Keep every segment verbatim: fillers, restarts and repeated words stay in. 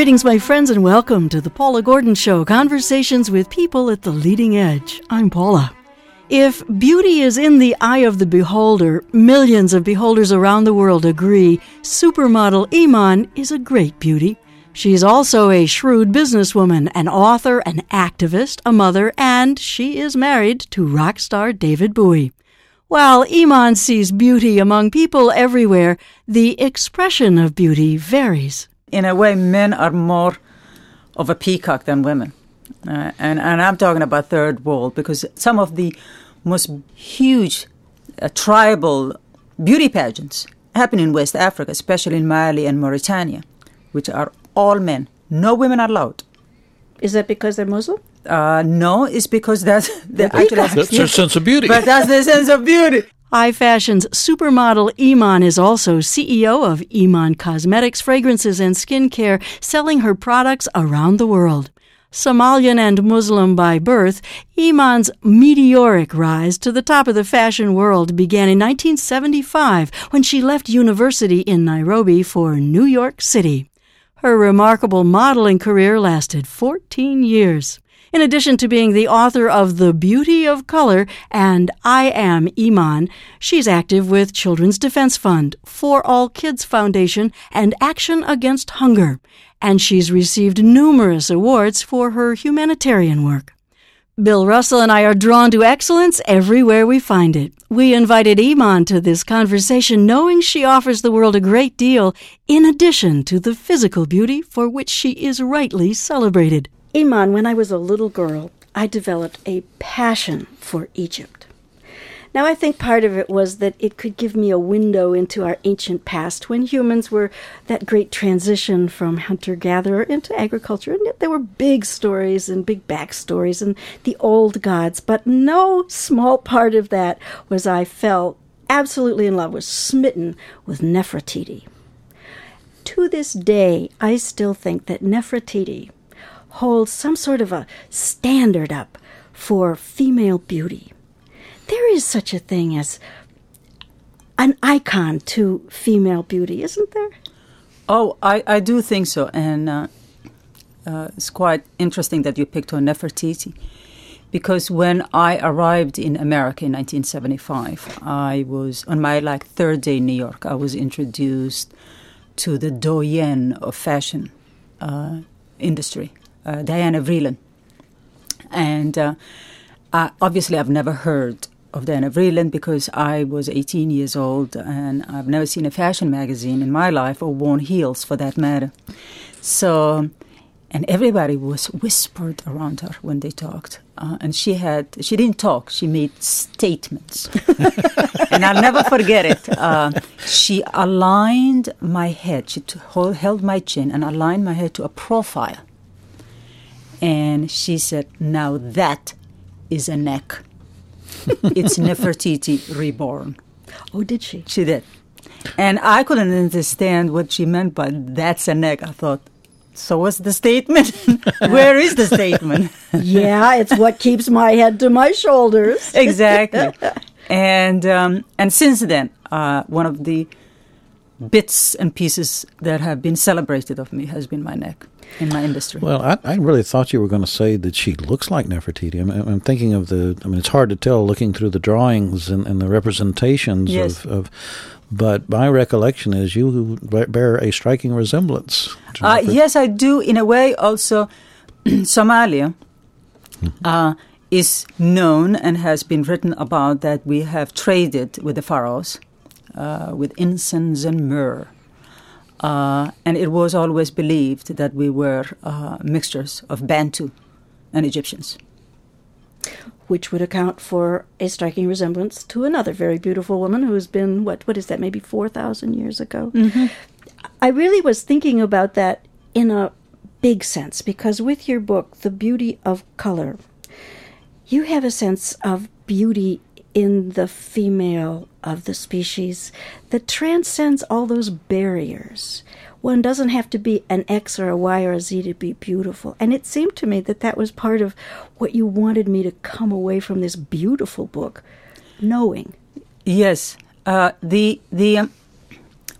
Greetings, my friends, and welcome to the Paula Gordon Show, conversations with people at the leading edge. I'm Paula. If beauty is in the eye of the beholder, millions of beholders around the world agree supermodel Iman is a great beauty. She's also a shrewd businesswoman, an author, an activist, a mother, and she is married to rock star David Bowie. While Iman sees beauty among people everywhere, the expression of beauty varies. In a way, men are more of a peacock than women. Uh, and, and I'm talking about third world, because some of the most huge uh, tribal beauty pageants happen in West Africa, especially in Mali and Mauritania, which are all men. No women are allowed. Is that because they're Muslim? Uh, no, it's because that's, they actually has, that's their sense of beauty. But that's their sense of beauty. High Fashion's supermodel Iman is also C E O of Iman Cosmetics, Fragrances, and Skincare, selling her products around the world. Somalian and Muslim by birth, Iman's meteoric rise to the top of the fashion world began in nineteen seventy-five when she left university in Nairobi for New York City. Her remarkable modeling career lasted fourteen years. In addition to being the author of The Beauty of Color and I Am Iman, she's active with Children's Defense Fund, For All Kids Foundation, and Action Against Hunger. And she's received numerous awards for her humanitarian work. Bill Russell and I are drawn to excellence everywhere we find it. We invited Iman to this conversation knowing she offers the world a great deal, in addition to the physical beauty for which she is rightly celebrated. Iman, when I was a little girl, I developed a passion for Egypt. Now, I think part of it was that it could give me a window into our ancient past when humans were that great transition from hunter-gatherer into agriculture. And yet there were big stories and big backstories and the old gods. But no small part of that was I fell absolutely in love, was smitten with Nefertiti. To this day, I still think that Nefertiti holds some sort of a standard up for female beauty. There is such a thing as an icon to female beauty, isn't there? Oh, I, I do think so. And uh, uh, it's quite interesting that you picked on Nefertiti, because when I arrived in America in nineteen seventy-five, I was on my like third day in New York. I was introduced to the doyenne of fashion uh, industry, uh, Diana Vreeland. And uh, I, obviously I've never heard of Diana Vreeland because I was eighteen years old and I've never seen a fashion magazine in my life or worn heels for that matter. So, and everybody was whispered around her when they talked. Uh, and she had, she didn't talk, she made statements. And I'll never forget it. Uh, she aligned my head, she t- held my chin and aligned my head to a profile. And she said, now that is a neck. It's Nefertiti reborn. Oh, did she? She did. And I couldn't understand what she meant by that's a neck. I thought, so what's the statement? Where is the statement? Yeah, it's what keeps my head to my shoulders. Exactly. And um, and since then, uh, one of the bits and pieces that have been celebrated of me has been my neck in my industry. Well, I, I really thought you were going to say that she looks like Nefertiti. I'm, I'm thinking of the, I mean, it's hard to tell looking through the drawings and, and the representations yes. of, of, but my recollection is you bear a striking resemblance. Uh, yes, I do. In a way, also, Somalia mm-hmm. uh, is known and has been written about that we have traded with the pharaohs uh, with incense and myrrh. Uh, and it was always believed that we were uh, mixtures of Bantu and Egyptians. Which would account for a striking resemblance to another very beautiful woman who's been, what, what is that, maybe four thousand years ago? Mm-hmm. I really was thinking about that in a big sense, because with your book, The Beauty of Color, you have a sense of beauty in the female of the species that transcends all those barriers. One doesn't have to be an X or a Y or a Z to be beautiful. And it seemed to me that that was part of what you wanted me to come away from this beautiful book knowing. Yes. Uh, the the um,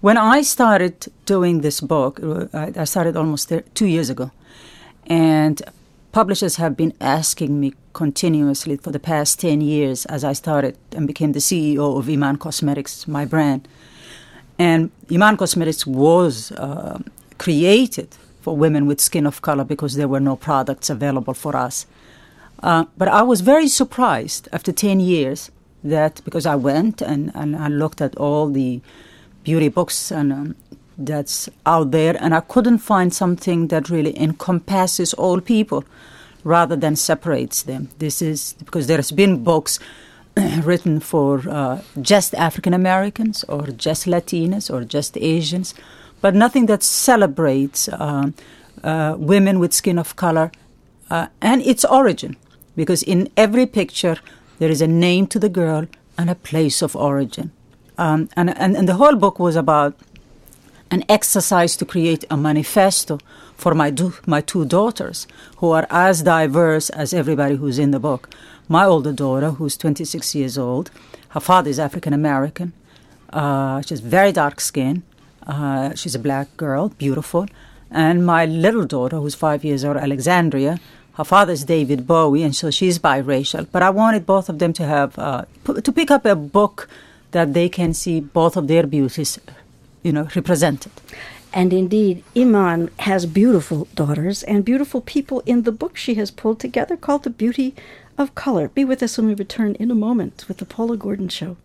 when I started doing this book, I, I started almost there, two years ago, and publishers have been asking me continuously for the past ten years as I started and became the C E O of Iman Cosmetics, my brand. And Iman Cosmetics was uh, created for women with skin of color because there were no products available for us. Uh, but I was very surprised after ten years that, because I went and, and I looked at all the beauty books and um, that's out there, and I couldn't find something that really encompasses all people rather than separates them. This is because there's been books written for uh, just African Americans or just Latinas or just Asians, but nothing that celebrates uh, uh, women with skin of color uh, and its origin. Because in every picture, there is a name to the girl and a place of origin. Um, and, and, and the whole book was about an exercise to create a manifesto for my do, my two daughters, who are as diverse as everybody who's in the book. My older daughter, who's twenty-six years old, her father is African American. Uh, she's very dark skinned. Uh, she's a black girl, beautiful. And my little daughter, who's five years old, Alexandria, her father is David Bowie, and so she's biracial. But I wanted both of them to have uh, p- to pick up a book that they can see both of their beauties, you know, represented. And indeed, Iman has beautiful daughters and beautiful people in the book she has pulled together called The Beauty of Color. Be with us when we return in a moment with the Paula Gordon Show.